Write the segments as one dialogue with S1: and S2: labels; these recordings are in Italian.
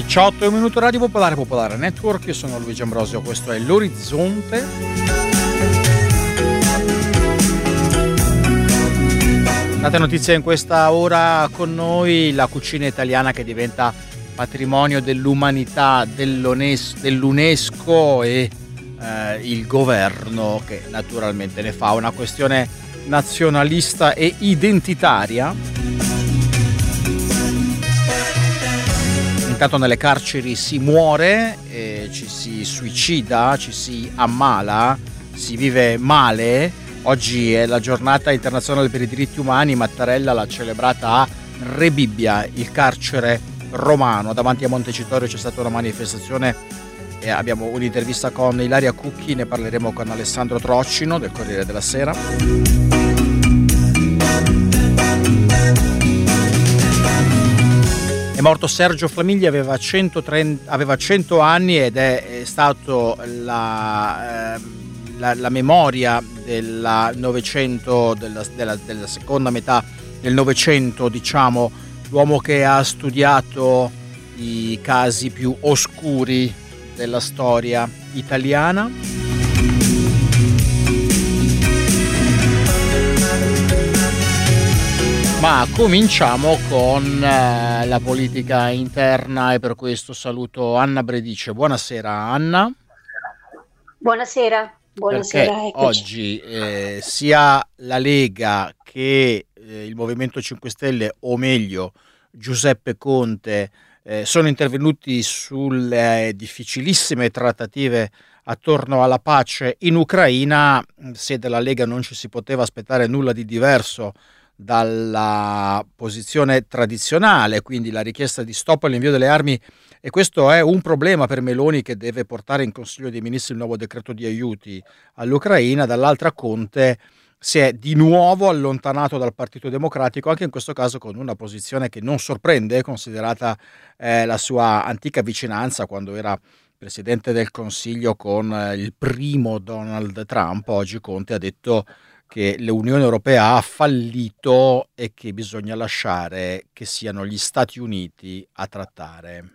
S1: 18, un minuto Radio Popolare, Popolare Network. Io sono Luigi Ambrosio, questo è L'Orizzonte. Tante notizie in questa ora con noi, la cucina italiana che diventa patrimonio dell'umanità dell'UNESCO e il governo che naturalmente ne fa una questione nazionalista e identitaria. Intanto nelle carceri si muore, ci si suicida, ci si ammala, si vive male. Oggi è la giornata internazionale per i diritti umani. Mattarella l'ha celebrata a Rebibbia, il carcere romano. Davanti a Montecitorio c'è stata una manifestazione e abbiamo un'intervista con Ilaria Cucchi, ne parleremo con Alessandro Trocino del Corriere della Sera. È morto Sergio Flamiglia, aveva 100 anni ed è stato la memoria del Novecento, della seconda metà del Novecento, diciamo, l'uomo che ha studiato i casi più oscuri della storia italiana. Ma cominciamo con la politica interna e per questo saluto Anna Bredice. Buonasera Anna.
S2: Buonasera.
S1: Perché oggi sia la Lega che il Movimento 5 Stelle, o meglio Giuseppe Conte, sono intervenuti sulle difficilissime trattative attorno alla pace in Ucraina. Se dalla Lega non ci si poteva aspettare nulla di diverso dalla posizione tradizionale, quindi la richiesta di stop all'invio delle armi, e questo è un problema per Meloni che deve portare in Consiglio dei Ministri il nuovo decreto di aiuti all'Ucraina. Dall'altra Conte si è di nuovo allontanato dal Partito Democratico, anche in questo caso con una posizione che non sorprende, considerata la sua antica vicinanza quando era Presidente del Consiglio con il primo Donald Trump. Oggi Conte ha detto che l'Unione Europea ha fallito e che bisogna lasciare che siano gli Stati Uniti a trattare.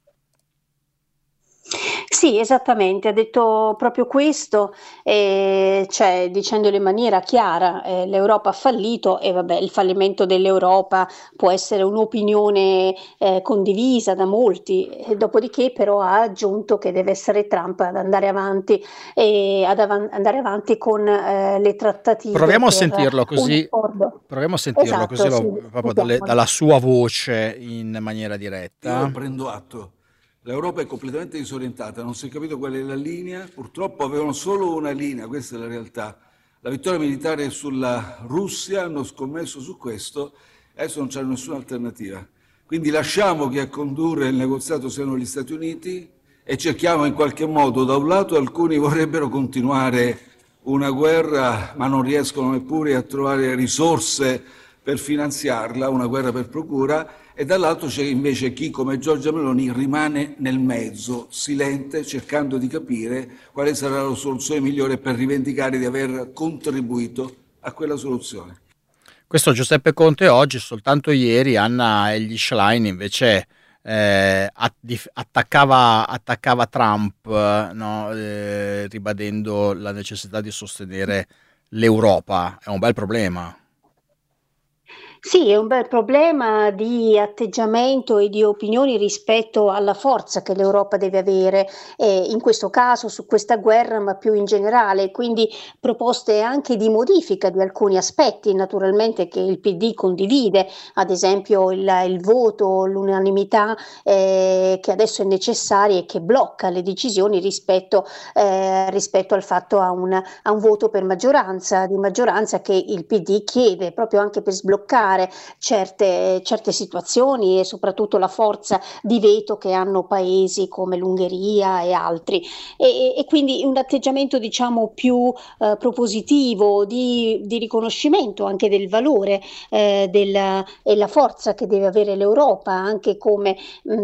S2: Sì, esattamente, ha detto proprio questo, cioè dicendolo in maniera chiara, l'Europa ha fallito e vabbè, il fallimento dell'Europa può essere un'opinione condivisa da molti, e dopodiché però ha aggiunto che deve essere Trump ad andare avanti andare avanti con le trattative.
S1: Proviamo a sentirlo così,
S2: Esatto,
S1: proprio dalla sua voce in maniera diretta.
S3: Io prendo atto. L'Europa è completamente disorientata, non si è capito qual è la linea, purtroppo avevano solo una linea, questa è la realtà. La vittoria militare sulla Russia, hanno scommesso su questo, adesso non c'è nessuna alternativa. Quindi lasciamo che a condurre il negoziato siano gli Stati Uniti e cerchiamo in qualche modo, da un lato alcuni vorrebbero continuare una guerra ma non riescono neppure a trovare risorse per finanziarla, una guerra per procura, e dall'altro c'è invece chi come Giorgia Meloni rimane nel mezzo, silente, cercando di capire quale sarà la soluzione migliore per rivendicare di aver contribuito a quella soluzione.
S1: Questo Giuseppe Conte oggi. Soltanto ieri Anna Elly Schlein invece attaccava Trump, no? Ribadendo la necessità di sostenere l'Europa. È un bel problema.
S2: Sì, è un bel problema di atteggiamento e di opinioni rispetto alla forza che l'Europa deve avere, in questo caso su questa guerra, ma più in generale, quindi proposte anche di modifica di alcuni aspetti, naturalmente, che il PD condivide, ad esempio il voto, l'unanimità che adesso è necessaria e che blocca le decisioni rispetto al fatto a un voto per maggioranza che il PD chiede proprio anche per sbloccare certe situazioni e soprattutto la forza di veto che hanno paesi come l'Ungheria e altri, e quindi un atteggiamento diciamo più propositivo di riconoscimento anche del valore e la forza che deve avere l'Europa anche come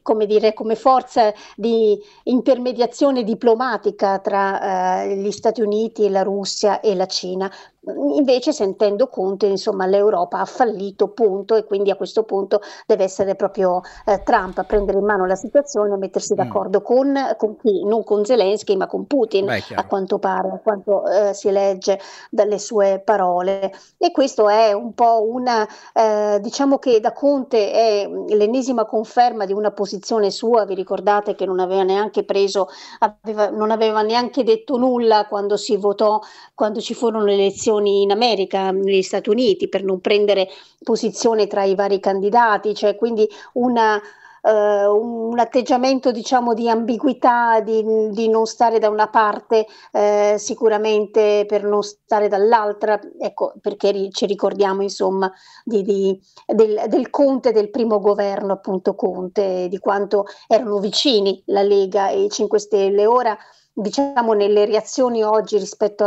S2: come dire, come forza di intermediazione diplomatica tra gli Stati Uniti, la Russia e la Cina. Invece, sentendo Conte, insomma, l'Europa ha fallito, punto, e quindi a questo punto deve essere proprio Trump a prendere in mano la situazione e mettersi d'accordo con chi? Non con Zelensky, ma con Putin,
S1: Beh,
S2: a quanto pare, a quanto si legge dalle sue parole. E questo è un po' diciamo che da Conte è l'ennesima conferma di una posizione sua. Vi ricordate che non aveva neanche non aveva neanche detto nulla quando si votò, quando ci furono le elezioni in America, negli Stati Uniti, per non prendere posizione tra i vari candidati, cioè quindi un atteggiamento, diciamo, di ambiguità, di non stare da una parte, sicuramente per non stare dall'altra, ecco perché ci ricordiamo insomma del Conte, del primo governo appunto Conte, di quanto erano vicini la Lega e i 5 Stelle. Ora, diciamo, nelle reazioni oggi rispetto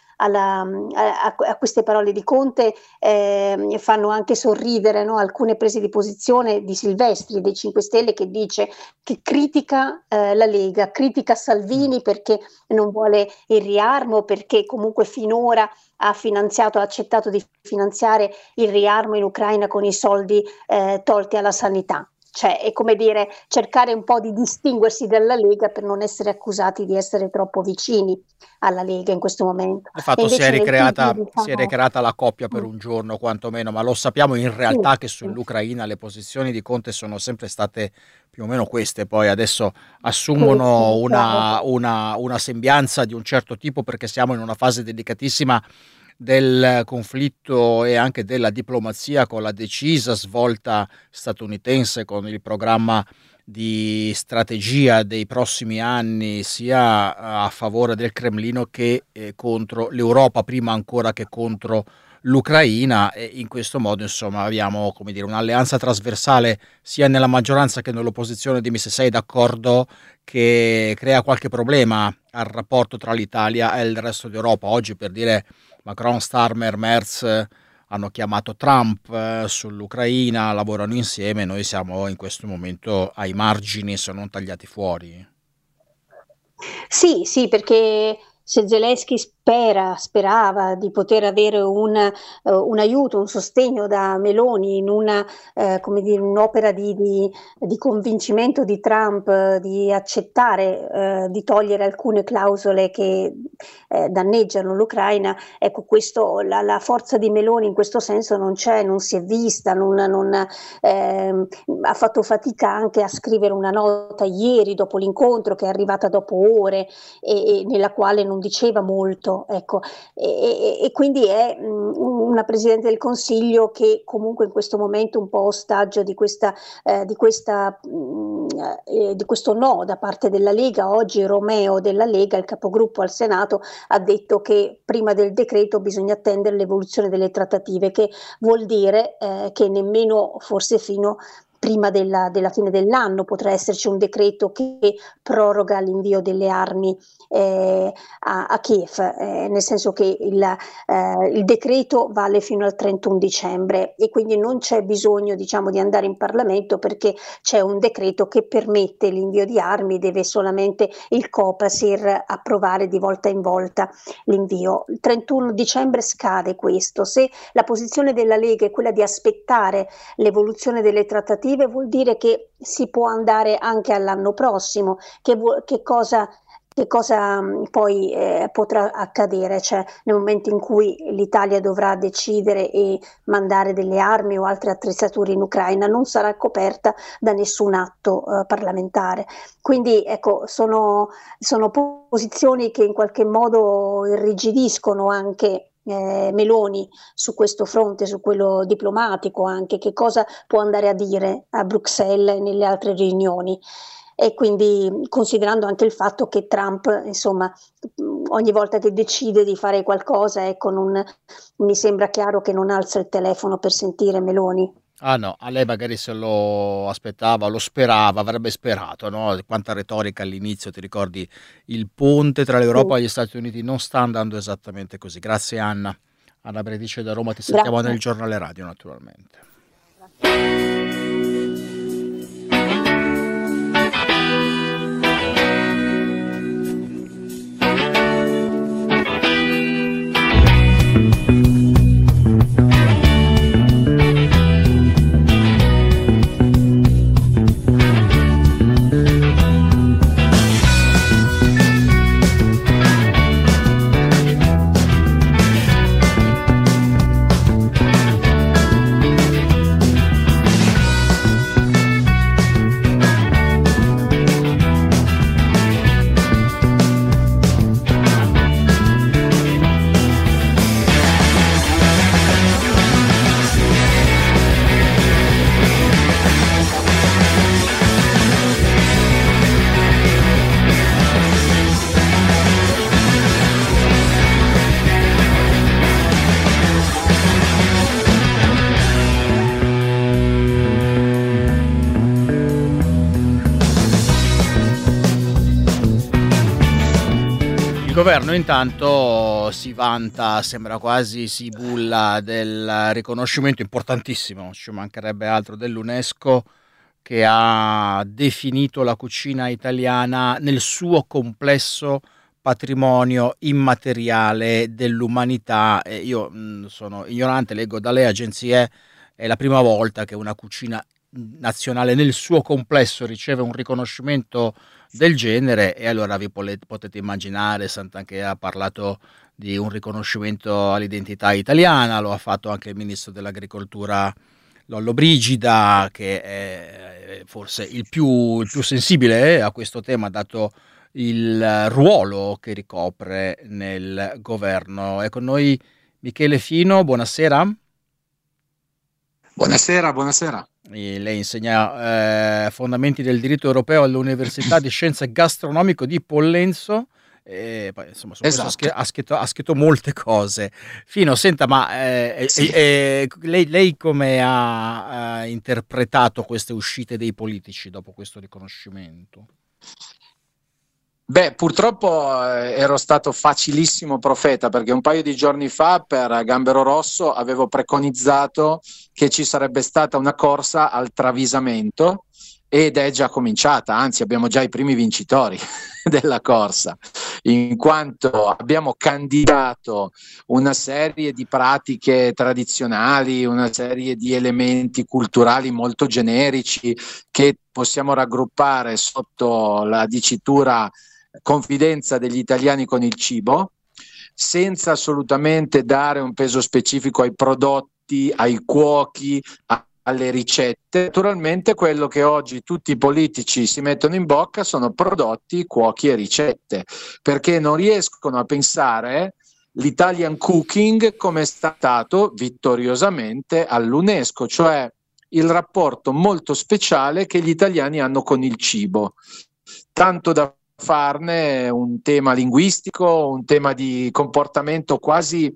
S2: a queste parole di Conte fanno anche sorridere, no? Alcune prese di posizione di Silvestri dei 5 Stelle, che dice che critica la Lega, critica Salvini perché non vuole il riarmo, perché comunque finora ha accettato di finanziare il riarmo in Ucraina con i soldi tolti alla sanità. Cioè, è come dire, cercare un po' di distinguersi dalla Lega per non essere accusati di essere troppo vicini alla Lega in questo momento.
S1: Di fatto si è ricreata la coppia per un giorno quantomeno, ma lo sappiamo in realtà che sull'Ucraina le posizioni di Conte sono sempre state più o meno queste, poi adesso assumono una sembianza di un certo tipo, perché siamo in una fase delicatissima del conflitto e anche della diplomazia, con la decisa svolta statunitense, con il programma di strategia dei prossimi anni sia a favore del Cremlino che contro l'Europa, prima ancora che contro l'Ucraina, e in questo modo insomma abbiamo, come dire, un'alleanza trasversale sia nella maggioranza che nell'opposizione. Dimmi se sei d'accordo, che crea qualche problema al rapporto tra l'Italia e il resto d'Europa. Oggi, per dire, Macron, Starmer, Merz hanno chiamato Trump sull'Ucraina, lavorano insieme, noi siamo in questo momento ai margini, se non tagliati fuori.
S2: Sì, perché se Zelensky sperava di poter avere un aiuto, un sostegno da Meloni in come dire, un'opera di convincimento di Trump di accettare di togliere alcune clausole che danneggiano l'Ucraina, ecco, questo, la forza di Meloni in questo senso non c'è, non si è vista, ha fatto fatica anche a scrivere una nota ieri dopo l'incontro, che è arrivata dopo ore e nella quale non diceva molto. Ecco, e quindi è una Presidente del Consiglio che comunque in questo momento un po' ostaggio di questo no da parte della Lega. Oggi Romeo della Lega, il capogruppo al Senato, ha detto che prima del decreto bisogna attendere l'evoluzione delle trattative, che vuol dire che nemmeno forse fino prima della fine dell'anno potrà esserci un decreto che proroga l'invio delle armi a Kiev, nel senso che il decreto vale fino al 31 dicembre e quindi non c'è bisogno, diciamo, di andare in Parlamento, perché c'è un decreto che permette l'invio di armi, deve solamente il Copasir approvare di volta in volta l'invio. Il 31 dicembre scade questo. Se la posizione della Lega è quella di aspettare l'evoluzione delle trattative, vuol dire che si può andare anche all'anno prossimo. Che cosa poi potrà accadere, cioè nel momento in cui l'Italia dovrà decidere e mandare delle armi o altre attrezzature in Ucraina, non sarà coperta da nessun atto parlamentare. Quindi ecco, sono posizioni che in qualche modo irrigidiscono anche Meloni su questo fronte, su quello diplomatico, anche che cosa può andare a dire a Bruxelles e nelle altre riunioni. E quindi, considerando anche il fatto che Trump, insomma, ogni volta che decide di fare qualcosa, ecco, mi sembra chiaro che non alza il telefono per sentire Meloni.
S1: Ah no, a lei magari se lo aspettava, lo sperava, avrebbe sperato, no? Quanta retorica all'inizio, ti ricordi? Il ponte tra l'Europa e gli Stati Uniti non sta andando esattamente così. Grazie Anna. Anna Bredice da Roma, ti sentiamo nel giornale radio naturalmente. governo intanto si vanta, sembra quasi si bulla del riconoscimento importantissimo, ci mancherebbe altro, dell'UNESCO, che ha definito la cucina italiana nel suo complesso patrimonio immateriale dell'umanità. E io sono ignorante, leggo dalle agenzie, è la prima volta che una cucina nazionale nel suo complesso riceve un riconoscimento del genere, e allora vi potete immaginare, Santanchè ha parlato di un riconoscimento all'identità italiana, lo ha fatto anche il ministro dell'agricoltura Lollobrigida, che è forse il più sensibile a questo tema, dato il ruolo che ricopre nel governo. È con noi Michele Fino, buonasera.
S4: Buonasera.
S1: Lei insegna fondamenti del diritto europeo all'Università di Scienze Gastronomiche di Pollenzo. Poi, insomma, su
S4: esatto.
S1: questo ha scritto molte cose. Fino, senta, ma
S4: Sì.
S1: lei come ha interpretato queste uscite dei politici dopo questo riconoscimento?
S4: Beh, purtroppo ero stato facilissimo profeta, perché un paio di giorni fa per Gambero Rosso avevo preconizzato che ci sarebbe stata una corsa al travisamento, ed è già cominciata, anzi abbiamo già i primi vincitori della corsa, in quanto abbiamo candidato una serie di pratiche tradizionali, una serie di elementi culturali molto generici che possiamo raggruppare sotto la dicitura confidenza degli italiani con il cibo, senza assolutamente dare un peso specifico ai prodotti, ai cuochi, alle ricette. Naturalmente quello che oggi tutti i politici si mettono in bocca sono prodotti, cuochi e ricette, perché non riescono a pensare l'Italian cooking come è stato vittoriosamente all'UNESCO, cioè il rapporto molto speciale che gli italiani hanno con il cibo, tanto da farne un tema linguistico, un tema di comportamento quasi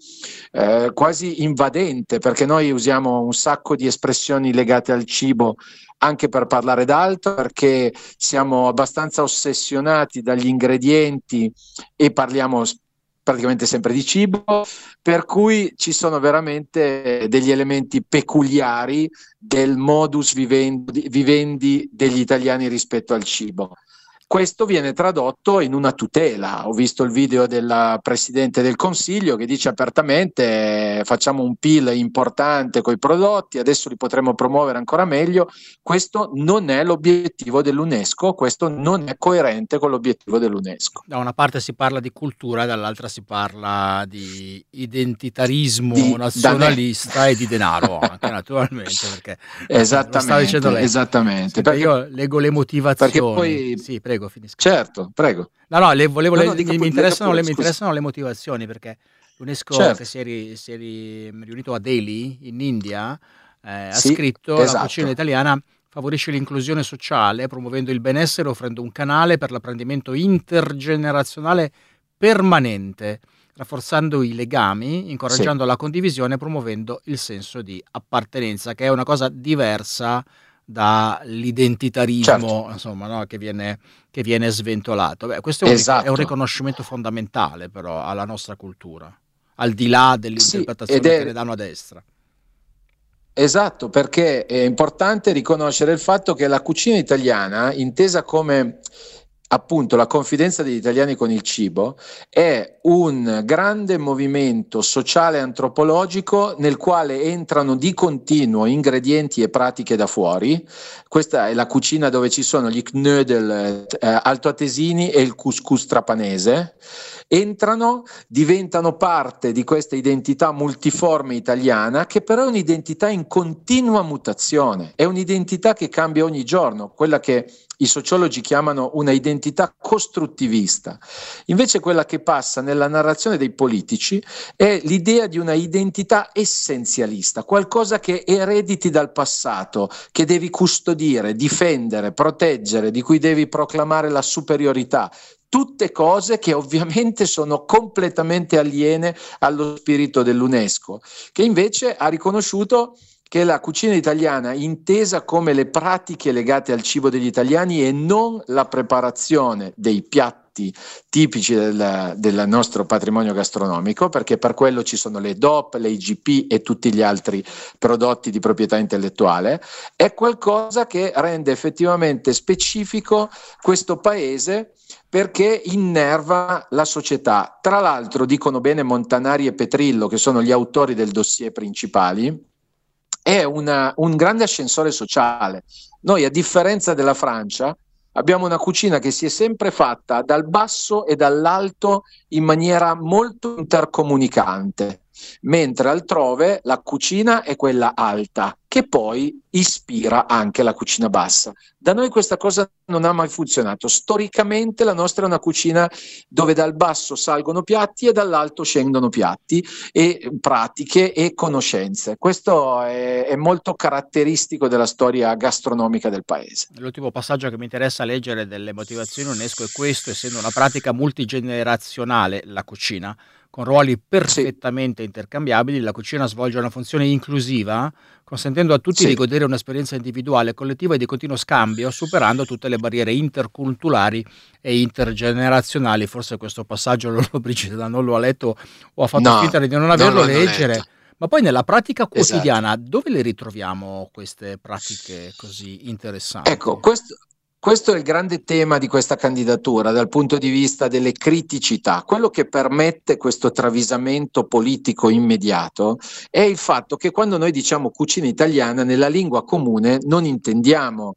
S4: invadente, perché noi usiamo un sacco di espressioni legate al cibo anche per parlare d'altro, perché siamo abbastanza ossessionati dagli ingredienti e parliamo praticamente sempre di cibo, per cui ci sono veramente degli elementi peculiari del modus vivendi degli italiani rispetto al cibo. Questo viene tradotto in una tutela. Ho visto il video della Presidente del Consiglio che dice apertamente: facciamo un PIL importante con i prodotti, adesso li potremo promuovere ancora meglio. Questo non è l'obiettivo dell'UNESCO, questo non è coerente con l'obiettivo dell'UNESCO.
S1: Da una parte si parla di cultura, dall'altra si parla di identitarismo nazionalista e di denaro anche, naturalmente, perché lo stava dicendo lei.
S4: Esattamente.
S1: Senta, perché io leggo le motivazioni.
S4: Perché poi...
S1: Sì, prego, finisca.
S4: Certo, prego.
S1: Mi interessano le motivazioni, perché l'UNESCO,
S4: certo,
S1: che si è riunito a Delhi, in India, ha
S4: sì,
S1: scritto:
S4: esatto.
S1: La cucina italiana favorisce l'inclusione sociale, promuovendo il benessere, offrendo un canale per l'apprendimento intergenerazionale permanente, rafforzando i legami, incoraggiando la condivisione, promuovendo il senso di appartenenza, che è una cosa diversa dall'identitarismo,
S4: certo,
S1: insomma, no? che viene sventolato. Beh, questo è un riconoscimento fondamentale però alla nostra cultura, al di là dell'interpretazione che ne danno a destra.
S4: Esatto, perché è importante riconoscere il fatto che la cucina italiana, intesa come appunto la confidenza degli italiani con il cibo, è un grande movimento sociale e antropologico nel quale entrano di continuo ingredienti e pratiche da fuori. Questa è la cucina dove ci sono gli knödel altoatesini e il couscous trapanese. Entrano, diventano parte di questa identità multiforme italiana, che però è un'identità in continua mutazione, è un'identità che cambia ogni giorno, quella che i sociologi chiamano una identità costruttivista. Invece quella che passa nella narrazione dei politici è l'idea di una identità essenzialista, qualcosa che erediti dal passato, che devi custodire, difendere, proteggere, di cui devi proclamare la superiorità. Tutte cose che ovviamente sono completamente aliene allo spirito dell'UNESCO, che invece ha riconosciuto che la cucina italiana, intesa come le pratiche legate al cibo degli italiani e non la preparazione dei piatti tipici del nostro patrimonio gastronomico, perché per quello ci sono le DOP, le IGP e tutti gli altri prodotti di proprietà intellettuale, è qualcosa che rende effettivamente specifico questo paese, perché innerva la società. Tra l'altro, dicono bene Montanari e Petrillo, che sono gli autori del dossier principali, è un grande ascensore sociale. Noi, a differenza della Francia, abbiamo una cucina che si è sempre fatta dal basso e dall'alto in maniera molto intercomunicante, mentre altrove la cucina è quella alta, che poi ispira anche la cucina bassa. Da noi questa cosa non ha mai funzionato. Storicamente la nostra è una cucina dove dal basso salgono piatti e dall'alto scendono piatti e pratiche e conoscenze. Questo è molto caratteristico della storia gastronomica del paese.
S1: L'ultimo passaggio che mi interessa leggere delle motivazioni UNESCO è questo: essendo una pratica multigenerazionale, la cucina, con ruoli perfettamente intercambiabili, la cucina svolge una funzione inclusiva, consentendo a tutti di godere un'esperienza individuale, collettiva e di continuo scambio, superando tutte le barriere interculturali e intergenerazionali. Forse questo passaggio Brigida non lo ha letto o ha fatto finta di non averlo leggere. Ma poi nella pratica quotidiana, dove le ritroviamo queste pratiche così interessanti?
S4: Ecco, questo è il grande tema di questa candidatura dal punto di vista delle criticità. Quello che permette questo travisamento politico immediato è il fatto che quando noi diciamo cucina italiana, nella lingua comune non intendiamo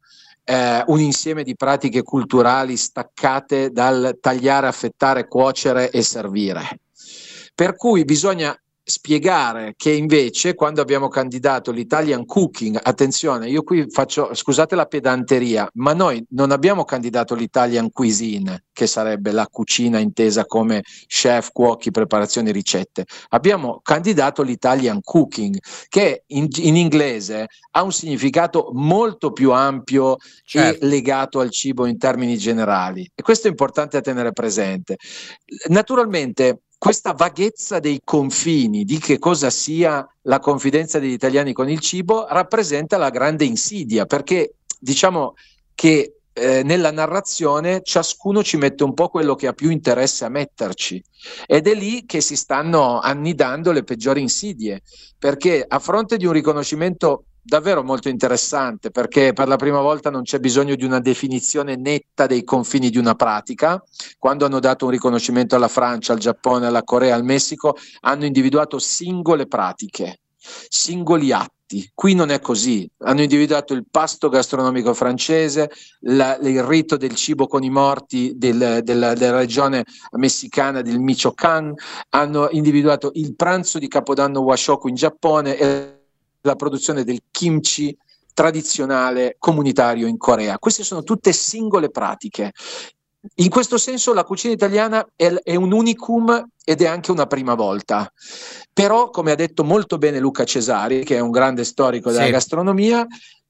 S4: un insieme di pratiche culturali staccate dal tagliare, affettare, cuocere e servire. Per cui bisogna spiegare che invece quando abbiamo candidato l'Italian Cooking, attenzione, io qui faccio, scusate la pedanteria, ma noi non abbiamo candidato l'Italian Cuisine, che sarebbe la cucina intesa come chef, cuochi, preparazioni, ricette. Abbiamo candidato l'Italian Cooking, che in inglese ha un significato molto più ampio e legato al cibo in termini generali, e questo è importante a tenere presente. Naturalmente questa vaghezza dei confini di che cosa sia la confidenza degli italiani con il cibo rappresenta la grande insidia, perché diciamo che nella narrazione ciascuno ci mette un po' quello che ha più interesse a metterci, ed è lì che si stanno annidando le peggiori insidie, perché a fronte di un riconoscimento davvero molto interessante, perché per la prima volta non c'è bisogno di una definizione netta dei confini di una pratica. Quando hanno dato un riconoscimento alla Francia, al Giappone, alla Corea, al Messico, hanno individuato singole pratiche, singoli atti. Qui non è così. Hanno individuato il pasto gastronomico francese, il rito del cibo con i morti della regione messicana del Michoacán, hanno individuato il pranzo di Capodanno Washoku in Giappone e la produzione del kimchi tradizionale comunitario in Corea. Queste sono tutte singole pratiche. In questo senso la cucina italiana è un unicum ed è anche una prima volta. Però, come ha detto molto bene Luca Cesari, che è un grande storico della gastronomia,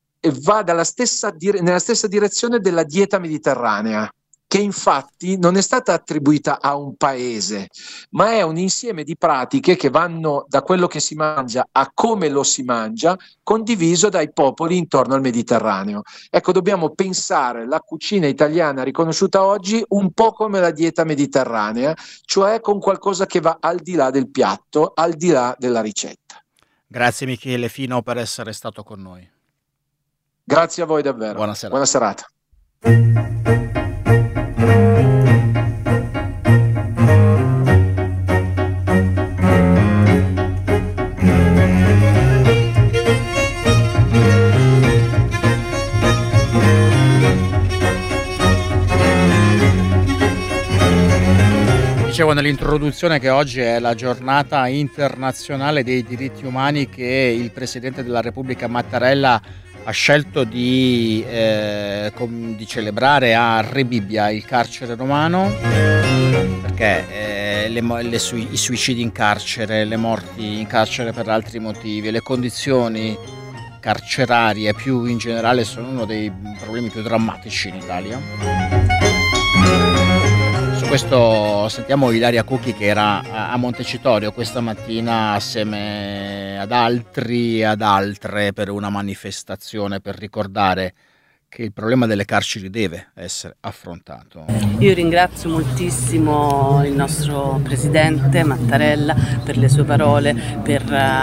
S4: va nella stessa direzione della dieta mediterranea, che infatti non è stata attribuita a un paese, ma è un insieme di pratiche che vanno da quello che si mangia a come lo si mangia, condiviso dai popoli intorno al Mediterraneo. Ecco, dobbiamo pensare la cucina italiana riconosciuta oggi un po' come la dieta mediterranea, cioè con qualcosa che va al di là del piatto, al di là della ricetta.
S1: Grazie Michele Fino per essere stato con noi.
S4: Grazie a voi davvero.
S1: Buona serata.
S4: Buona serata.
S1: Dicevo nell'introduzione che oggi è la giornata internazionale dei diritti umani, che il Presidente della Repubblica Mattarella ha scelto di celebrare a Rebibbia, il carcere romano, perché i suicidi in carcere, le morti in carcere per altri motivi, le condizioni carcerarie più in generale sono uno dei problemi più drammatici in Italia. Questo sentiamo Ilaria Cucchi che era a Montecitorio questa mattina assieme ad altri e ad altre per una manifestazione per ricordare che il problema delle carceri deve essere affrontato.
S5: Io ringrazio moltissimo il nostro presidente Mattarella per le sue parole, per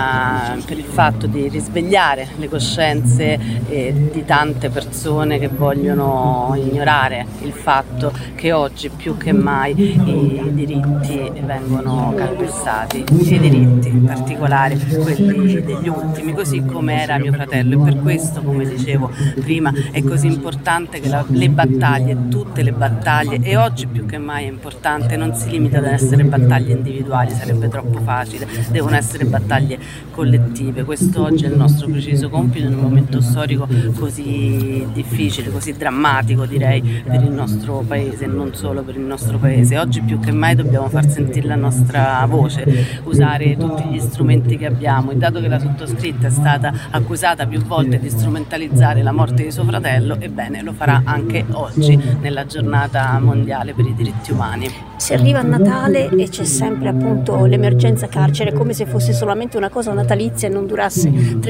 S5: il fatto di risvegliare le coscienze di tante persone che vogliono ignorare il fatto che oggi più che mai i diritti vengono calpestati, i diritti in particolare quelli degli ultimi, così come era mio fratello, e per questo, come dicevo prima, è così importante che le battaglie, tutte le battaglie, e oggi più che mai è importante, non si limita ad essere battaglie individuali, sarebbe troppo facile, devono essere battaglie collettive. Questo oggi è il nostro preciso compito in un momento storico così difficile, così drammatico direi per il nostro paese e non solo per il nostro paese. Oggi più che mai dobbiamo far sentire la nostra voce, usare tutti gli strumenti che abbiamo, e dato che la sottoscritta è stata accusata più volte di strumentalizzare la morte di suo fratello, ebbene lo farà anche oggi nella giornata mondiale per i diritti umani.
S2: Si arriva a Natale e c'è sempre appunto l'emergenza carcere, come se fosse solamente una cosa natalizia e non durasse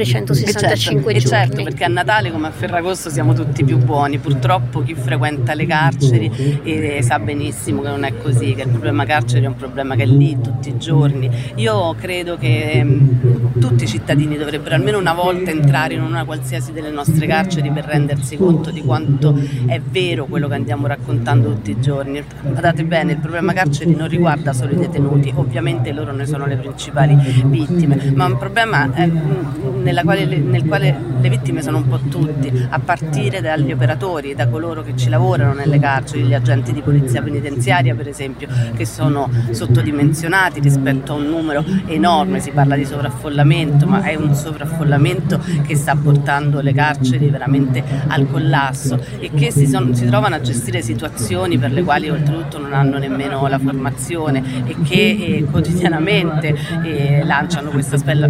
S2: 365 giorni.
S5: Certo, perché a Natale come a Ferragosto siamo tutti più buoni. Purtroppo chi frequenta le carceri sa benissimo che non è così, che il problema carceri è un problema che è lì tutti i giorni. Io credo che tutti i cittadini dovrebbero almeno una volta entrare in una qualsiasi delle nostre carceri per rendersi conto di quanto è vero quello che andiamo raccontando tutti i giorni. Guardate bene, il problema carceri non riguarda solo i detenuti, ovviamente loro ne sono le principali vittime, ma è un problema nel quale le vittime sono un po' tutti, a partire dagli operatori, da coloro che ci lavorano nelle carceri, gli agenti di polizia penitenziaria per esempio, che sono sottodimensionati rispetto a un numero enorme. Si parla di sovraffollamento, ma è un sovraffollamento che sta portando le carceri veramente al collasso, e che si trovano a gestire situazioni per le quali oltretutto non hanno nemmeno la formazione, e che quotidianamente lanciano questo appello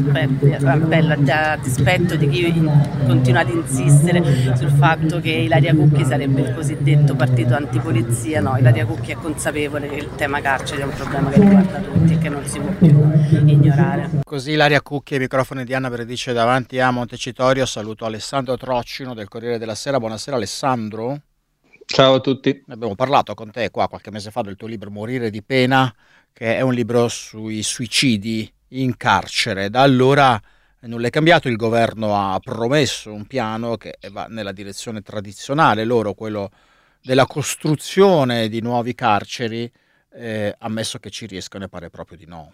S5: a dispetto di chi continua ad insistere sul fatto che Ilaria Cucchi sarebbe il cosiddetto partito antipolizia. No, Ilaria Cucchi è consapevole che il tema carcere è un problema che riguarda tutti e che non si può più ignorare.
S1: Così Ilaria Cucchi ai microfoni di Anna Beredice davanti a Montecitorio. Saluto Alessandro Troccino del Corriere della Sera. Buonasera Alessandro.
S6: Ciao a tutti.
S1: Abbiamo parlato con te qua qualche mese fa del tuo libro Morire di pena, che è un libro sui suicidi in carcere. Da allora nulla è cambiato, il governo ha promesso un piano che va nella direzione tradizionale loro, quello della costruzione di nuovi carceri, ammesso che ci riescano, e pare proprio di no.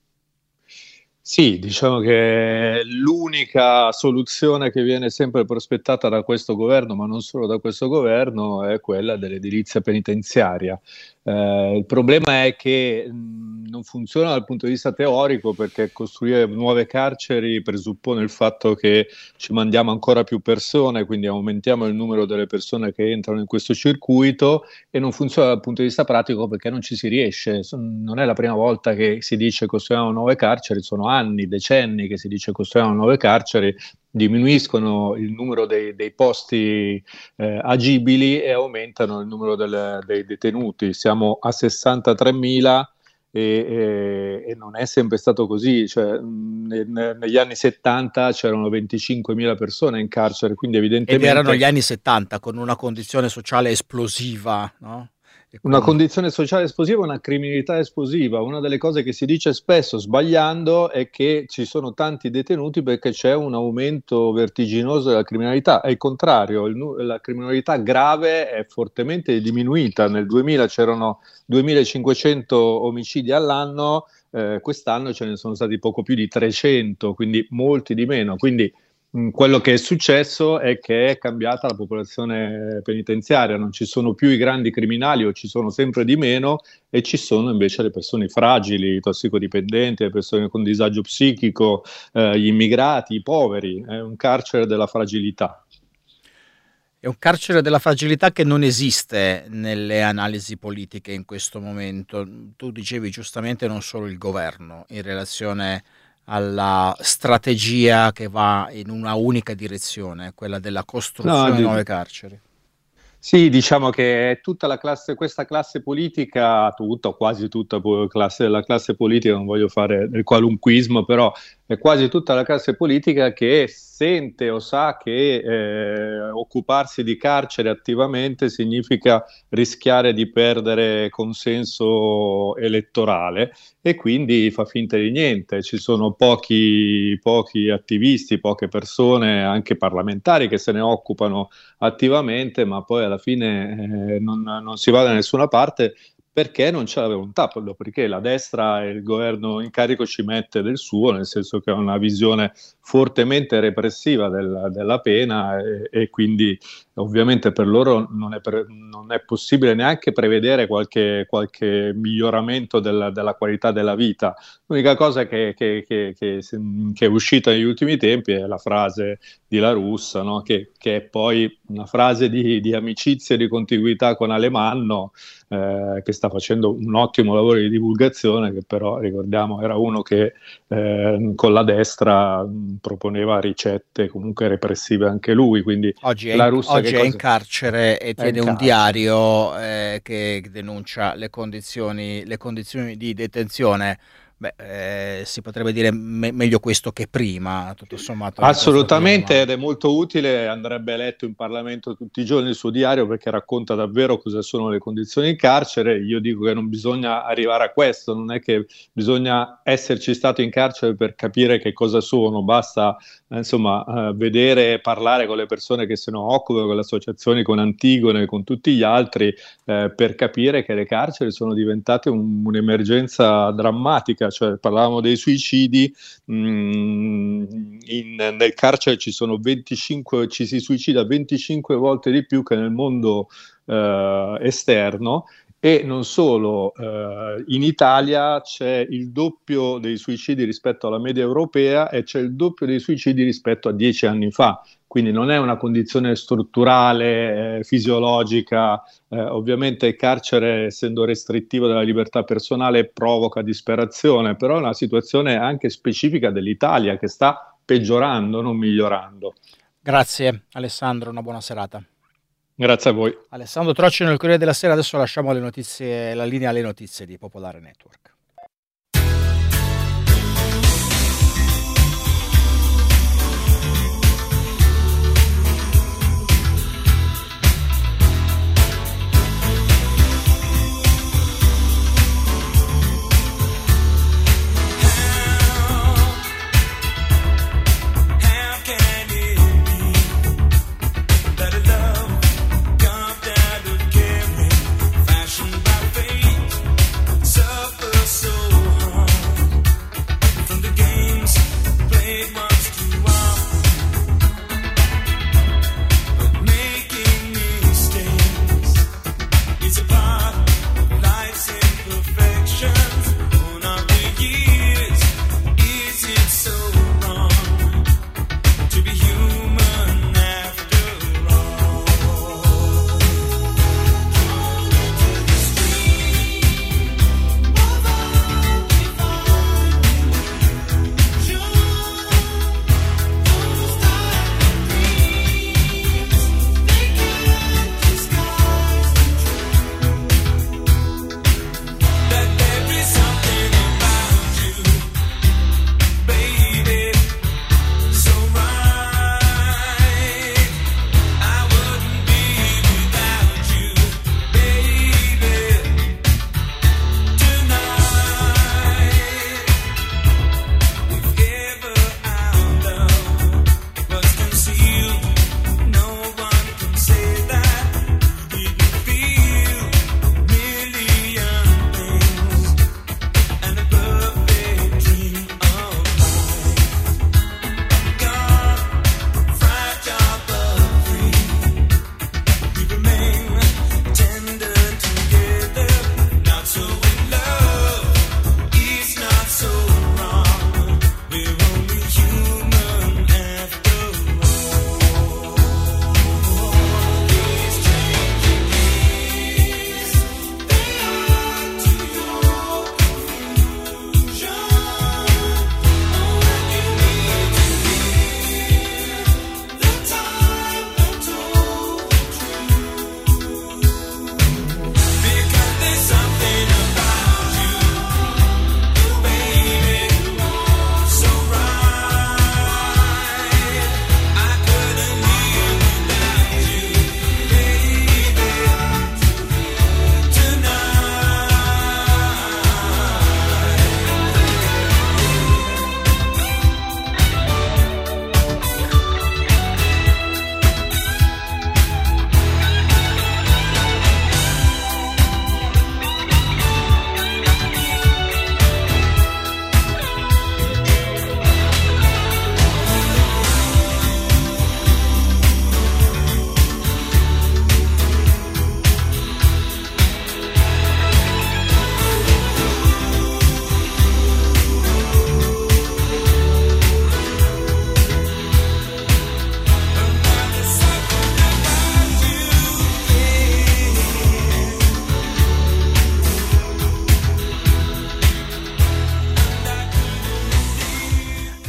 S6: Sì, diciamo che l'unica soluzione che viene sempre prospettata da questo governo, ma non solo da questo governo, è quella dell'edilizia penitenziaria. Il problema è che non funziona dal punto di vista teorico, perché costruire nuove carceri presuppone il fatto che ci mandiamo ancora più persone, quindi aumentiamo il numero delle persone che entrano in questo circuito, e non funziona dal punto di vista pratico perché non ci si riesce. Non è la prima volta che si dice costruiamo nuove carceri, sono anni, decenni che si dice costruiamo nuove carceri, diminuiscono il numero dei posti agibili e aumentano il numero dei detenuti. Siamo a 63.000 e non è sempre stato così, cioè, negli anni 70 c'erano 25.000 persone in carcere, quindi evidentemente...
S1: Ed erano gli anni 70 con una condizione sociale esplosiva, no?
S6: Una condizione sociale esplosiva, una criminalità esplosiva. Una delle cose che si dice spesso, sbagliando, è che ci sono tanti detenuti perché c'è un aumento vertiginoso della criminalità. È il contrario, la criminalità grave è fortemente diminuita. Nel 2000 c'erano 2.500 omicidi all'anno, quest'anno ce ne sono stati poco più di 300, quindi molti di meno. Quindi quello che è successo è che è cambiata la popolazione penitenziaria, non ci sono più i grandi criminali, o ci sono sempre di meno, e ci sono invece le persone fragili, i tossicodipendenti, le persone con disagio psichico, gli immigrati, i poveri. È un carcere della fragilità.
S1: È un carcere della fragilità che non esiste nelle analisi politiche in questo momento. Tu dicevi giustamente non solo il governo in relazione alla strategia che va in una unica direzione, quella della costruzione di nuove carceri.
S6: Sì, diciamo che tutta questa classe politica, tutta o quasi tutta la classe politica, non voglio fare del qualunquismo, però è quasi tutta la classe politica che sente o sa che occuparsi di carcere attivamente significa rischiare di perdere consenso elettorale e quindi fa finta di niente. Ci sono pochi attivisti, poche persone, anche parlamentari, che se ne occupano attivamente, ma poi alla fine non si va da nessuna parte perché non c'è la volontà, perché la destra e il governo in carico ci mette del suo, nel senso che ha una visione fortemente repressiva della pena e quindi ovviamente per loro non è possibile neanche prevedere qualche miglioramento della qualità della vita. L'unica cosa che è uscita negli ultimi tempi è la frase di La Russa, no? che è poi una frase di amicizia e di contiguità con Alemanno, che sta facendo un ottimo lavoro di divulgazione, che però ricordiamo era uno che con la destra proponeva ricette comunque repressive anche lui, quindi
S1: oggi
S6: La Russa
S1: è in carcere e tiene un diario che denuncia le condizioni di detenzione. Si potrebbe dire meglio questo che prima, tutto sommato.
S6: Assolutamente, ed è molto utile, andrebbe letto in Parlamento tutti i giorni il suo diario perché racconta davvero cosa sono le condizioni in carcere. Io dico che non bisogna arrivare a questo, non è che bisogna esserci stato in carcere per capire che cosa sono, basta vedere e parlare con le persone che se ne occupano, con le associazioni, con Antigone, con tutti gli altri, per capire che le carceri sono diventate un'emergenza drammatica. Cioè, parlavamo dei suicidi, nel carcere ci si suicida 25 volte di più che nel mondo esterno, e non solo, in Italia c'è il doppio dei suicidi rispetto alla media europea e c'è il doppio dei suicidi rispetto a 10 anni fa. Quindi non è una condizione strutturale, fisiologica. Ovviamente il carcere, essendo restrittivo della libertà personale, provoca disperazione, però è una situazione anche specifica dell'Italia che sta peggiorando, non migliorando.
S1: Grazie Alessandro, una buona serata.
S6: Grazie a voi.
S1: Alessandro Trocino del Corriere della Sera. Adesso lasciamo la linea alle notizie di Popolare Network.
S7: Surface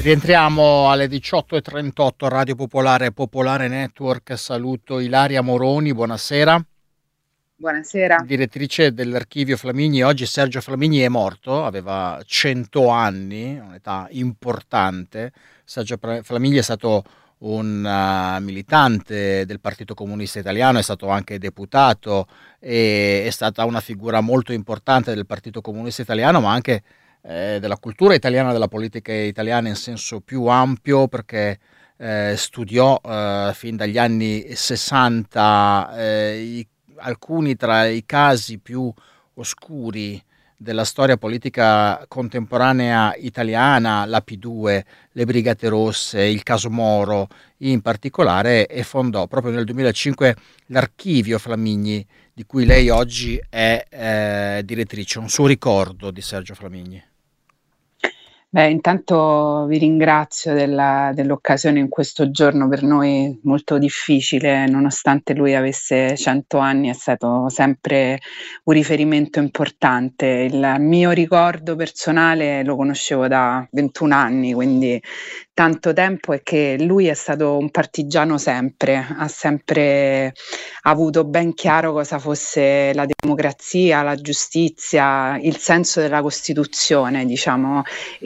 S1: Rientriamo alle 18:38, Radio Popolare, Popolare Network. Saluto Ilaria Moroni, buonasera.
S7: Buonasera.
S1: Direttrice dell'Archivio Flamigni. Oggi Sergio Flamigni è morto, aveva 100 anni, un'età importante. Sergio Flamigni è stato un militante del Partito Comunista Italiano, è stato anche deputato e è stata una figura molto importante del Partito Comunista Italiano, ma anche della cultura italiana, della politica italiana in senso più ampio, perché studiò fin dagli anni 60 alcuni tra i casi più oscuri della storia politica contemporanea italiana, la P2, le Brigate Rosse, il caso Moro in particolare, e fondò proprio nel 2005 l'Archivio Flamigni, di cui lei oggi è direttrice. Un suo ricordo di Sergio Flamigni?
S7: Beh, intanto vi ringrazio dell'occasione in questo giorno per noi molto difficile. Nonostante lui avesse 100 anni, è stato sempre un riferimento importante. Il mio ricordo personale lo conoscevo da 21 anni, quindi tanto tempo, è che lui è stato un partigiano sempre, ha sempre avuto ben chiaro cosa fosse la democrazia, la giustizia, il senso della Costituzione, diciamo,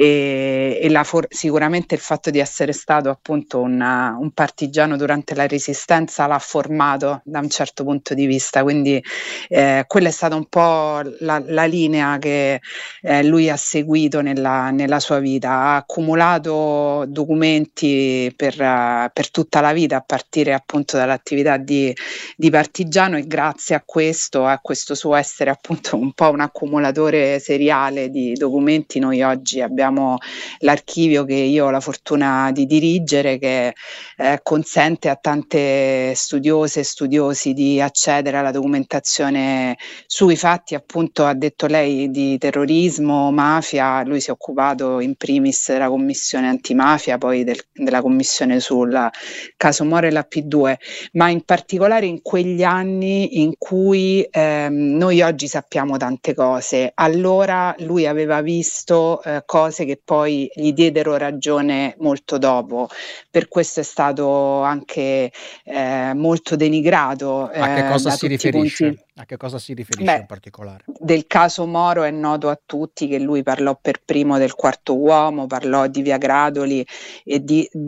S7: e sicuramente il fatto di essere stato appunto un partigiano durante la Resistenza l'ha formato da un certo punto di vista, quindi quella è stata un po' la linea che lui ha seguito nella sua vita. Ha accumulato documenti per tutta la vita, a partire appunto dall'attività di partigiano, e grazie a questo suo essere appunto un po' un accumulatore seriale di documenti, noi oggi abbiamo l'archivio che io ho la fortuna di dirigere, che consente a tante studiose e studiosi di accedere alla documentazione sui fatti, appunto, ha detto lei, di terrorismo, mafia. Lui si è occupato in primis della commissione antimafia, poi della commissione sul caso Moro e la P2, ma in particolare in quegli anni in cui noi oggi sappiamo tante cose. Allora lui aveva visto cose che poi gli diedero ragione molto dopo, per questo è stato anche molto denigrato.
S1: A che cosa si riferisce?
S7: Punti.
S1: A che cosa si riferisce in particolare?
S7: Del caso Moro è noto a tutti che lui parlò per primo del quarto uomo, parlò di Via Gradoli e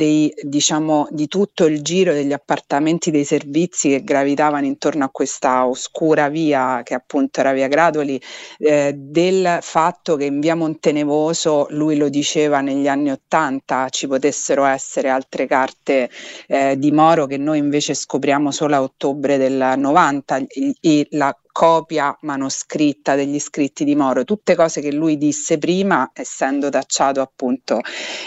S7: di tutto il giro degli appartamenti dei servizi che gravitavano intorno a questa oscura via che appunto era Via Gradoli, del fatto che in via Montenevoso, lui lo diceva, negli anni '80 ci potessero essere altre carte di Moro, che noi invece scopriamo solo a ottobre del '90, la copia manoscritta degli scritti di Moro, tutte cose che lui disse prima, essendo tacciato appunto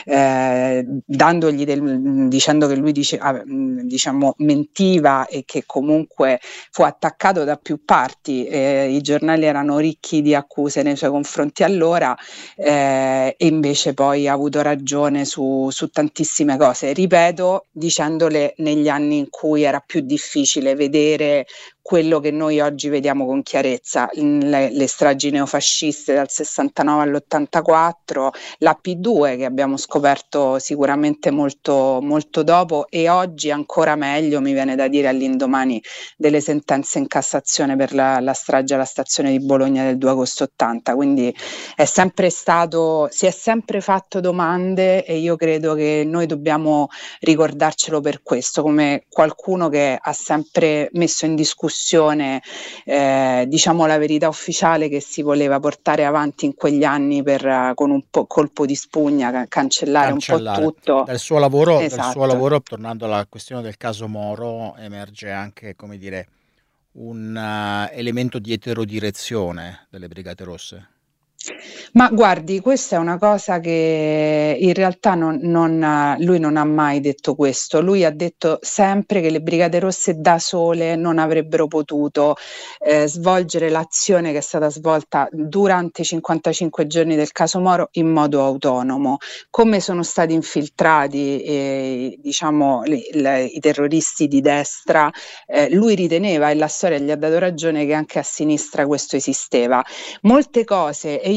S7: dicendo che lui diciamo mentiva, e che comunque fu attaccato da più parti. I giornali erano ricchi di accuse nei suoi confronti allora, e invece poi ha avuto ragione su tantissime cose, ripeto, dicendole negli anni in cui era più difficile vedere quello che noi oggi vediamo con chiarezza, le stragi neofasciste dal 69 all'84, la P2 che abbiamo scoperto sicuramente molto, molto dopo, e oggi ancora meglio, mi viene da dire, all'indomani delle sentenze in Cassazione per la strage alla stazione di Bologna del 2 agosto 80. Quindi si è sempre fatto domande, e io credo che noi dobbiamo ricordarcelo per questo, come qualcuno che ha sempre messo in discussione diciamo la verità ufficiale che si voleva portare avanti in quegli anni per con un colpo di spugna cancellare un po' tutto.
S1: Dal suo lavoro,
S7: Esatto.
S1: tornando alla questione del caso Moro, emerge anche, come dire, un elemento di eterodirezione delle Brigate Rosse.
S7: Ma guardi, questa è una cosa che in realtà lui non ha mai detto questo. Lui ha detto sempre che le Brigate Rosse da sole non avrebbero potuto svolgere l'azione che è stata svolta durante i 55 giorni del caso Moro in modo autonomo. Come sono stati infiltrati diciamo i terroristi di destra, lui riteneva, e la storia gli ha dato ragione, che anche a sinistra questo esisteva. Molte cose, e io questo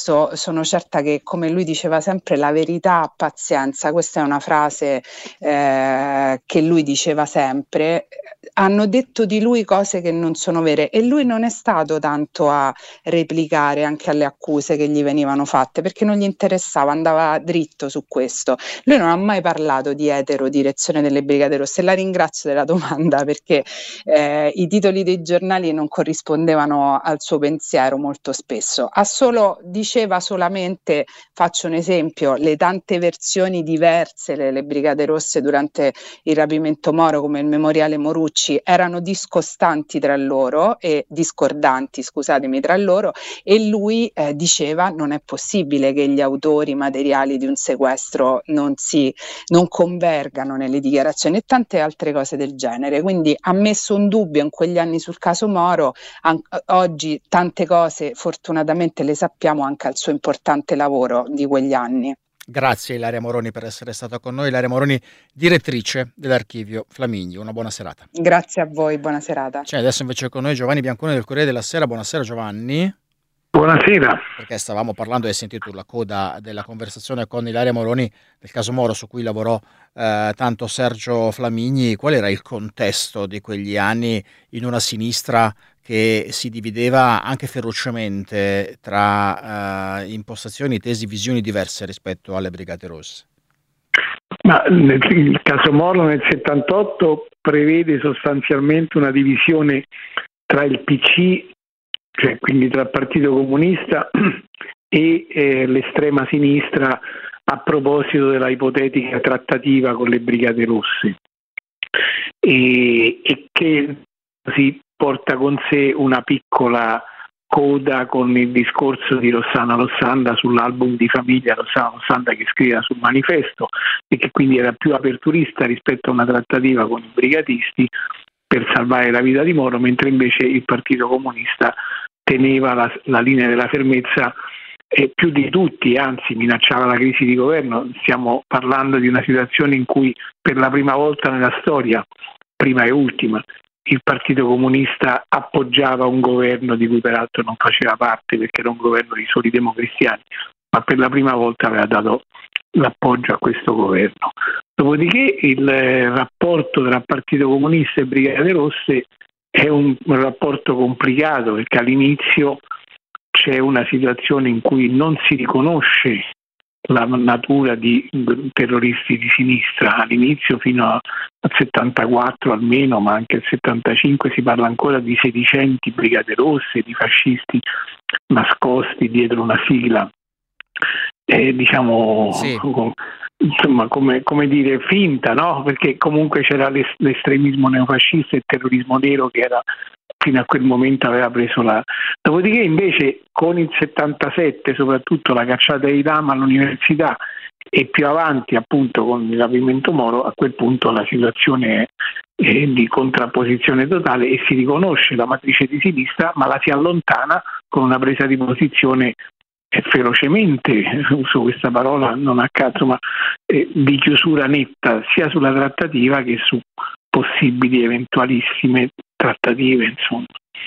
S7: adesso sono certa che, come lui diceva sempre, la verità ha pazienza. Questa è una frase che lui diceva sempre. Hanno detto di lui cose che non sono vere e lui non è stato tanto a replicare anche alle accuse che gli venivano fatte, perché non gli interessava, andava dritto su questo. Lui non ha mai parlato di direzione delle Brigate Rosse. La ringrazio della domanda, perché i titoli dei giornali non corrispondevano al suo pensiero molto spesso. Diceva solamente, faccio un esempio, le tante versioni diverse delle Brigate Rosse durante il rapimento Moro, come il memoriale Morucci, erano discordanti tra loro, scusatemi, tra loro, e lui diceva: non è possibile che gli autori materiali di un sequestro non convergano nelle dichiarazioni, e tante altre cose del genere. Quindi ha messo un dubbio in quegli anni sul caso Moro. Oggi tante cose fortunatamente le sappiamo anche al suo importante lavoro di quegli anni.
S1: Grazie Ilaria Moroni per essere stata con noi. Ilaria Moroni, direttrice dell'Archivio Flamigni. Una buona serata.
S7: Grazie a voi, buona serata.
S1: Adesso invece con noi Giovanni Bianconi del Corriere della Sera. Buonasera Giovanni.
S8: Buonasera.
S1: Perché stavamo parlando, hai sentito la coda della conversazione con Ilaria Moroni del caso Moro, su cui lavorò tanto Sergio Flamigni. Qual era il contesto di quegli anni in una sinistra che si divideva anche ferocemente tra impostazioni, tesi, visioni diverse rispetto alle Brigate Rosse?
S8: Ma il caso Moro nel 78 prevede sostanzialmente una divisione tra il PC, cioè quindi tra il Partito Comunista e l'estrema sinistra, a proposito della ipotetica trattativa con le Brigate Rosse, e che si porta con sé una piccola coda con il discorso di Rossana Rossanda sull'album di famiglia Rossana Rossanda che scriveva sul manifesto, e che quindi era più aperturista rispetto a una trattativa con i brigatisti per salvare la vita di Moro, mentre invece il Partito Comunista teneva la linea della fermezza, e più di tutti, anzi minacciava la crisi di governo. Stiamo parlando di una situazione in cui per la prima volta nella storia, prima e ultima, il Partito Comunista appoggiava un governo di cui peraltro non faceva parte, perché era un governo di soli democristiani, ma per la prima volta aveva dato l'appoggio a questo governo. Dopodiché il rapporto tra Partito Comunista e Brigate Rosse è un rapporto complicato, perché all'inizio c'è una situazione in cui non si riconosce la natura di terroristi di sinistra. All'inizio, fino al 74 almeno, ma anche al 75, si parla ancora di sedicenti Brigate Rosse, di fascisti nascosti dietro una sigla, diciamo,
S1: sì,
S8: insomma, come dire, finta, no? Perché comunque c'era l'estremismo neofascista e il terrorismo nero che era fino a quel momento aveva preso la... Dopodiché invece con il 77, soprattutto la cacciata di Rama all'università, e più avanti appunto con il rapimento Moro, a quel punto la situazione è di contrapposizione totale, e si riconosce la matrice di sinistra, ma la si allontana con una presa di posizione ferocemente, uso questa parola non a caso, ma di chiusura netta sia sulla trattativa che su possibili eventualissime trattative, insomma.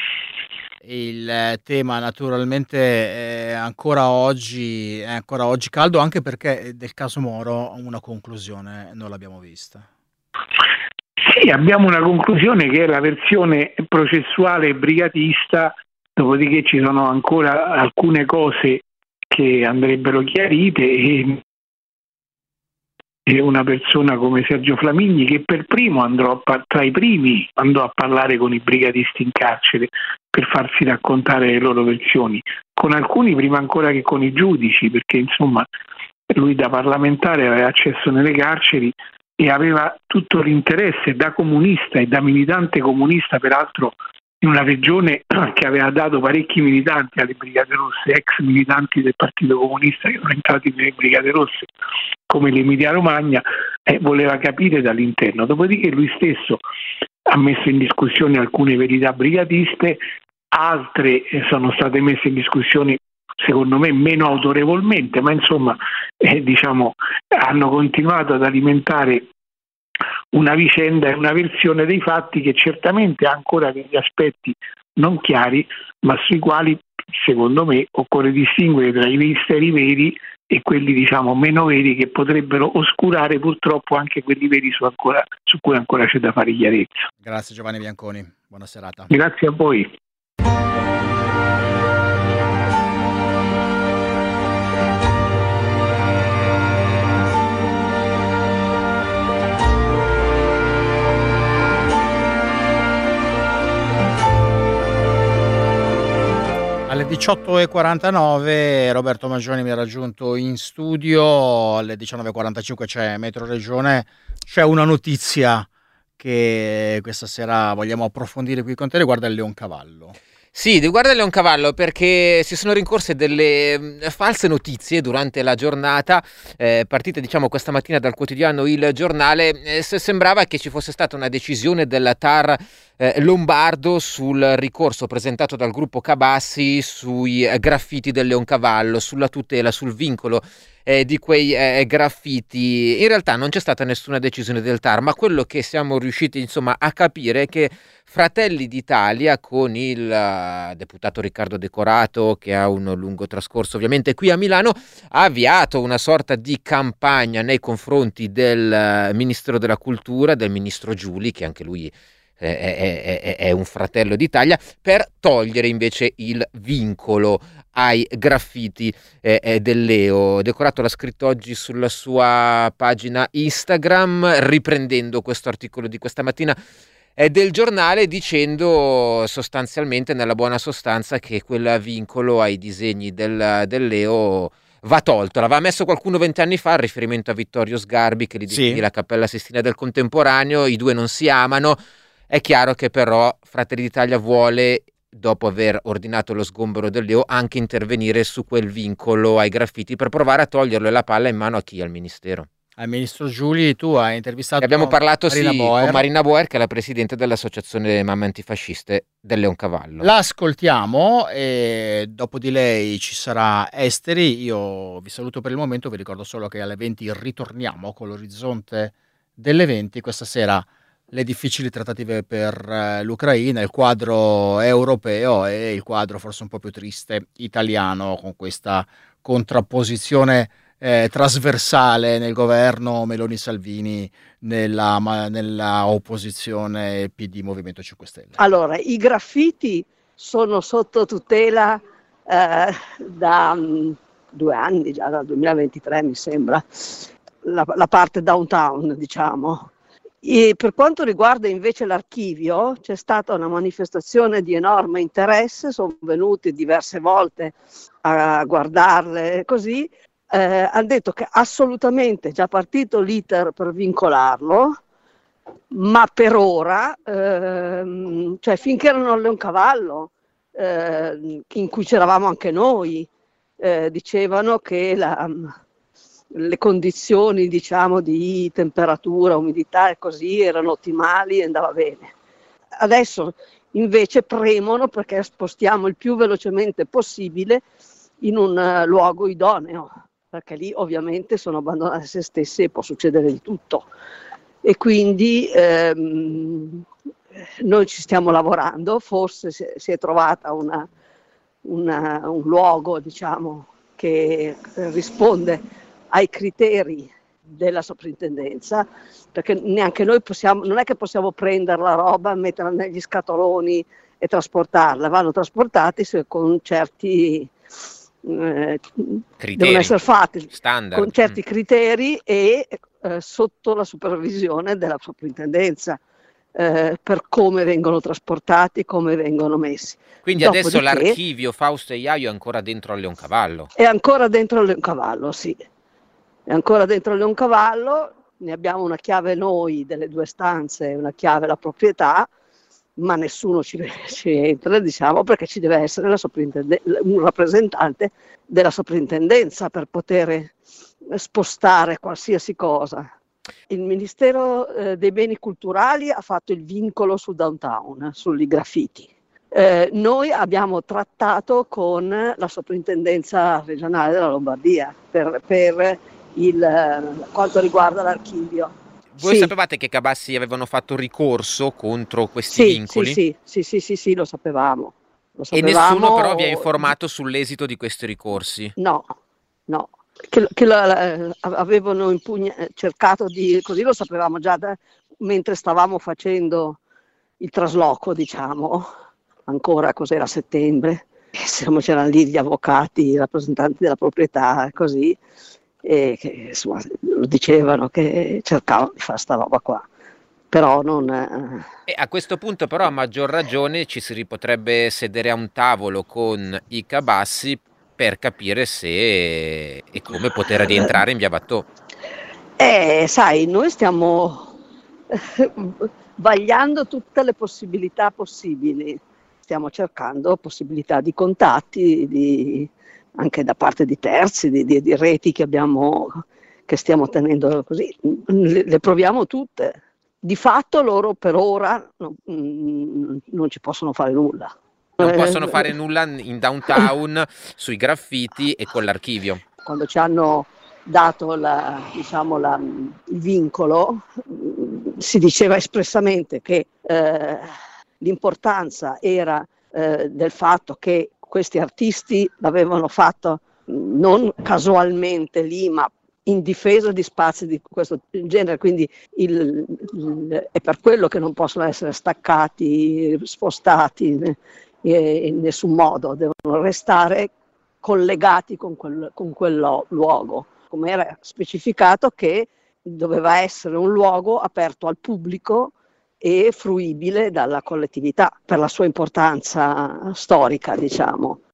S1: Il tema naturalmente è ancora oggi caldo, anche perché del caso Moro una conclusione non l'abbiamo vista.
S8: Sì, abbiamo una conclusione che è la versione processuale brigatista, dopodiché ci sono ancora alcune cose che andrebbero chiarite, e una persona come Sergio Flamigni, che per primo tra i primi andò a parlare con i brigatisti in carcere per farsi raccontare le loro versioni, con alcuni prima ancora che con i giudici, perché insomma lui da parlamentare aveva accesso nelle carceri e aveva tutto l'interesse, da comunista e da militante comunista, peraltro in una regione che aveva dato parecchi militanti alle Brigate Rosse, ex militanti del Partito Comunista che erano entrati nelle Brigate Rosse, come l'Emilia Romagna, voleva capire dall'interno. Dopodiché lui stesso ha messo in discussione alcune verità brigatiste, altre sono state messe in discussione secondo me meno autorevolmente, ma insomma diciamo hanno continuato ad alimentare una vicenda e una versione dei fatti che certamente ha ancora degli aspetti non chiari, ma sui quali secondo me occorre distinguere tra i misteri veri e quelli diciamo meno veri, che potrebbero oscurare purtroppo anche quelli veri su cui ancora c'è da fare chiarezza.
S1: Grazie Giovanni Bianconi, buona serata.
S8: Grazie a voi.
S1: Alle 18.49 Roberto Maggioni mi ha raggiunto in studio, alle 19.45 c'è Metro Regione, c'è una notizia che questa sera vogliamo approfondire qui con te, riguarda il Leoncavallo.
S9: Sì, riguarda il Leoncavallo, perché si sono rincorse delle false notizie durante la giornata, partite diciamo questa mattina dal quotidiano Il Giornale. Sembrava che ci fosse stata una decisione della TAR lombardo sul ricorso presentato dal gruppo Cabassi sui graffiti del Leoncavallo, sulla tutela, sul vincolo di quei graffiti. In realtà non c'è stata nessuna decisione del TAR, ma quello che siamo riusciti insomma a capire è che Fratelli d'Italia, con il deputato Riccardo Decorato, che ha un lungo trascorso ovviamente qui a Milano, ha avviato una sorta di campagna nei confronti del Ministero della Cultura, del ministro Giuli, che anche lui è un fratello d'Italia, per togliere invece il vincolo ai graffiti del Leo. Decorato l'ha scritto oggi sulla sua pagina Instagram, riprendendo questo articolo di questa mattina del Giornale, dicendo sostanzialmente, nella buona sostanza, che quel vincolo ai disegni del Leo va tolto. L'aveva messo qualcuno 20 anni fa, il riferimento a Vittorio Sgarbi, che li definì la Cappella Sistina del contemporaneo. I due non si amano. È chiaro che però Fratelli d'Italia vuole, dopo aver ordinato lo sgombero del Leo, anche intervenire su quel vincolo ai graffiti per provare a toglierlo, e la palla in mano a chi? Al Ministero. Al ministro Giuli. Tu hai intervistato
S1: abbiamo parlato
S9: con Marina Boer, che è la presidente dell'associazione Mamme Antifasciste del Leoncavallo.
S1: La ascoltiamo e dopo di lei ci sarà Esteri. Io vi saluto per il momento, vi ricordo solo che alle 20 ritorniamo con l'orizzonte delle 20. Questa sera le difficili trattative per l'Ucraina, il quadro europeo e il quadro forse un po' più triste italiano, con questa contrapposizione trasversale nel governo Meloni-Salvini, nella opposizione PD Movimento 5 Stelle.
S10: Allora, i graffiti sono sotto tutela da 2 anni, già dal 2023 mi sembra, la parte downtown, diciamo. E per quanto riguarda invece l'archivio, c'è stata una manifestazione di enorme interesse, sono venuti diverse volte a guardarle così. Hanno detto che assolutamente è già partito l'iter per vincolarlo, ma per ora, cioè finché erano al Leoncavallo, in cui c'eravamo anche noi, dicevano che le condizioni, diciamo, di temperatura, umidità e così erano ottimali e andava bene. Adesso invece premono perché spostiamo il più velocemente possibile in un luogo idoneo, perché lì ovviamente sono abbandonate a se stesse e può succedere di tutto. E quindi noi ci stiamo lavorando, forse si è trovata un luogo, diciamo, che risponde ai criteri della soprintendenza, perché neanche noi non è che possiamo prendere la roba, metterla negli scatoloni e trasportarla, vanno trasportati con certi devono essere fatti standard, con certi criteri e sotto la supervisione della soprintendenza per come vengono trasportati, come vengono messi.
S9: Quindi adesso l'archivio Fausto e Iaio è ancora dentro al Leoncavallo?
S10: È ancora dentro al Leoncavallo, sì. È ancora dentro al Leoncavallo, ne abbiamo una chiave noi delle 2 stanze e una chiave la proprietà, ma nessuno ci entra, diciamo, perché ci deve essere un rappresentante della soprintendenza per poter spostare qualsiasi cosa. Il Ministero dei Beni Culturali ha fatto il vincolo sul downtown, sui graffiti. Noi abbiamo trattato con la soprintendenza regionale della Lombardia per quanto riguarda l'archivio.
S9: Voi sapevate che Cabassi avevano fatto ricorso contro questi vincoli?
S10: Sì, lo sapevamo. Lo
S9: E nessuno però vi ha
S10: sapevamo.
S9: informato sull'esito di questi ricorsi.
S10: No, no, avevano cercato di, così lo sapevamo già mentre stavamo facendo il trasloco, diciamo, ancora cos'era settembre, c'erano lì gli avvocati, i rappresentanti della proprietà, così, e che insomma lo dicevano che cercavano di fare sta roba qua, però non.
S9: E a questo punto però a maggior ragione ci si potrebbe sedere a un tavolo con i cabassi per capire se e come poter rientrare in via Battò.
S10: Sai, noi stiamo vagliando tutte le possibilità possibili, stiamo cercando possibilità di contatti, anche da parte di terzi, di reti che stiamo tenendo così, le proviamo tutte. Di fatto loro per ora non ci possono fare nulla.
S9: Non possono fare nulla in downtown, sui graffiti e con l'archivio.
S10: Quando ci hanno dato il vincolo, si diceva espressamente che l'importanza era del fatto che questi artisti l'avevano fatto non casualmente lì, ma in difesa di spazi di questo genere, quindi è per quello che non possono essere staccati, spostati in nessun modo, devono restare collegati con quel luogo, come era specificato che doveva essere un luogo aperto al pubblico e fruibile dalla collettività per la sua importanza storica, diciamo.